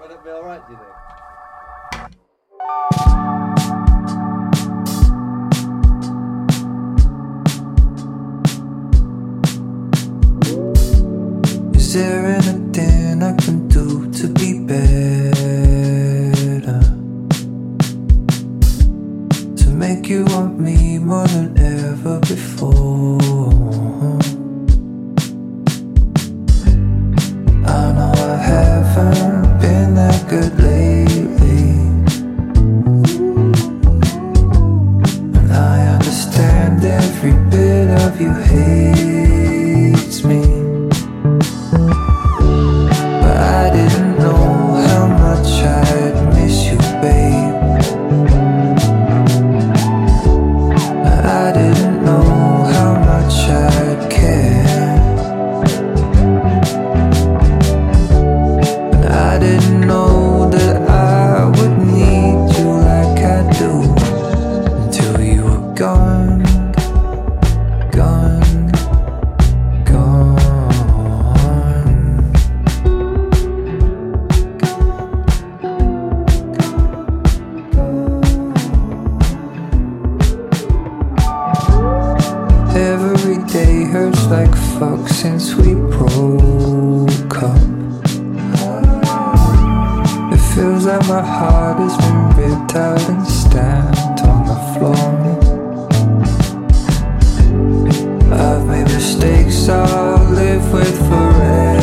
Would that be alright, do you think? Is there anything I can do to be better? To make you want me more than ever before? I know I haven't been that good lately, and I understand every bit of you hates me. But I didn't know how much I'd miss you, babe. I didn't know how much I'd care. And I didn't know that I would need you like I do, until you were gone, gone, gone. Every day hurts like fuck since we broke up. It feels like my heart has been ripped out and stamped on the floor. I've made mistakes I'll live with forever.